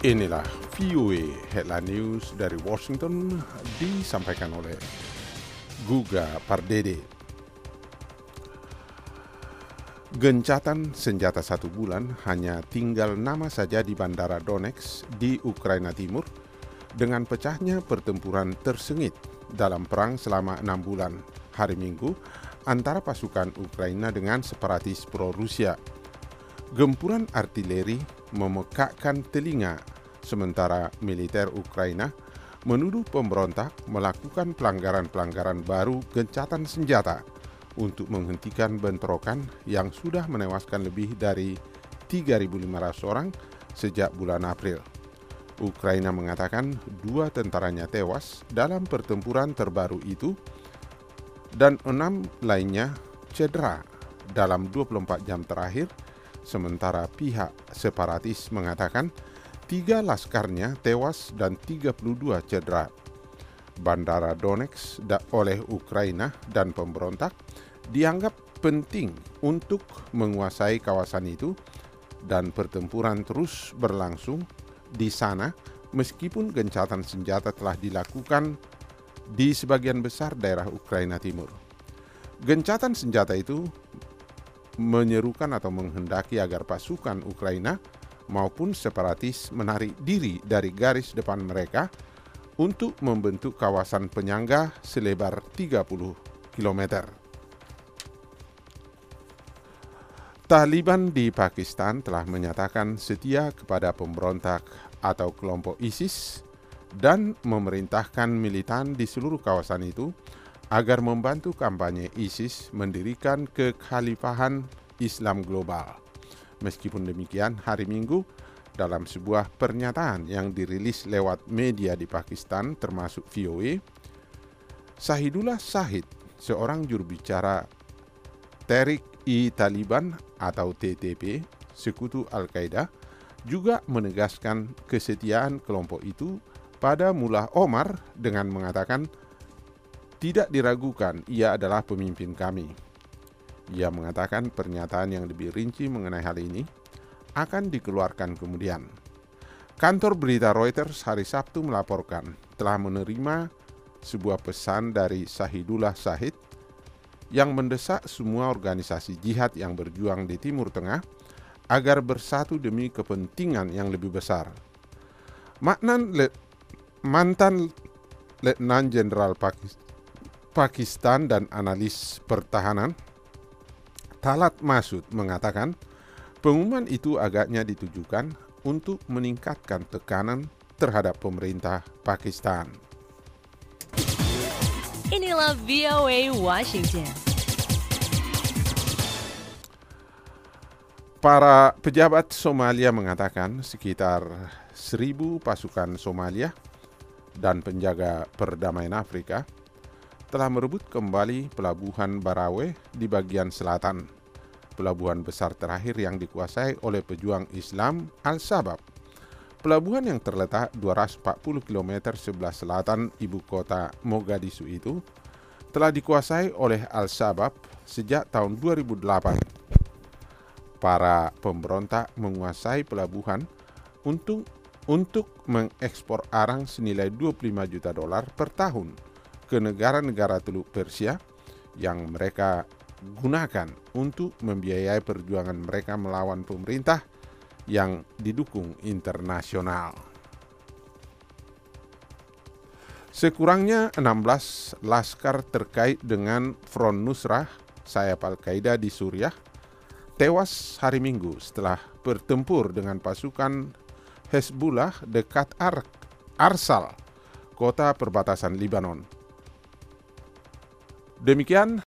Inilah VOA Headline News dari Washington disampaikan oleh Guga Pardede. Gencatan senjata 1 bulan, hanya tinggal nama saja di Bandara Donetsk di Ukraina Timur dengan pecahnya pertempuran tersengit dalam perang selama 6 bulan hari Minggu antara pasukan Ukraina dengan separatis pro-Rusia. Gempuran artileri memekakkan telinga sementara militer Ukraina menuduh pemberontak melakukan pelanggaran-pelanggaran baru gencatan senjata untuk menghentikan bentrokan yang sudah menewaskan lebih dari 3.500 orang sejak bulan April. Ukraina mengatakan 2 tentaranya tewas dalam pertempuran terbaru itu dan 6 lainnya cedera dalam 24 jam terakhir, sementara pihak separatis mengatakan 3 laskarnya tewas dan 32 cedera. Bandara Donetsk oleh Ukraina dan pemberontak dianggap penting untuk menguasai kawasan itu dan pertempuran terus berlangsung di sana meskipun gencatan senjata telah dilakukan di sebagian besar daerah Ukraina Timur. Gencatan senjata itu menyerukan atau menghendaki agar pasukan Ukraina maupun separatis menarik diri dari garis depan mereka untuk membentuk kawasan penyangga selebar 30 km. Taliban di Pakistan telah menyatakan setia kepada pemberontak atau kelompok ISIS dan memerintahkan militan di seluruh kawasan itu agar membantu kampanye ISIS mendirikan kekhalifahan Islam global. Meskipun demikian, hari Minggu, dalam sebuah pernyataan yang dirilis lewat media di Pakistan termasuk VOA, Shahidullah Shahid, seorang juru bicara Tehrik-i-Taliban atau TTP, sekutu Al-Qaeda, juga menegaskan kesetiaan kelompok itu pada Mullah Omar dengan mengatakan, "Tidak diragukan, ia adalah pemimpin kami." Ia mengatakan pernyataan yang lebih rinci mengenai hal ini akan dikeluarkan kemudian. Kantor berita Reuters hari Sabtu melaporkan telah menerima sebuah pesan dari Shahidullah Shahid yang mendesak semua organisasi jihad yang berjuang di Timur Tengah agar bersatu demi kepentingan yang lebih besar. Mantan Letnan Jenderal Pakistan dan analis pertahanan Talat Masud mengatakan pengumuman itu agaknya ditujukan untuk meningkatkan tekanan terhadap pemerintah Pakistan. Inilah VOA Washington. Para pejabat Somalia mengatakan sekitar 1.000 pasukan Somalia dan penjaga perdamaian Afrika telah merebut kembali pelabuhan Barawe di bagian selatan, pelabuhan besar terakhir yang dikuasai oleh pejuang Islam Al-Shabaab. Pelabuhan yang terletak 240 km sebelah selatan ibu kota Mogadishu itu telah dikuasai oleh Al-Shabaab sejak tahun 2008. Para pemberontak menguasai pelabuhan untuk mengekspor arang senilai $25 juta per tahun ke negara-negara Teluk Persia yang mereka gunakan untuk membiayai perjuangan mereka melawan pemerintah yang didukung internasional. Sekurangnya 16 laskar terkait dengan Front Nusrah, sayap Al-Qaeda di Suriah, tewas hari Minggu setelah bertempur dengan pasukan Hezbollah dekat Arsal, kota perbatasan Lebanon. Demikian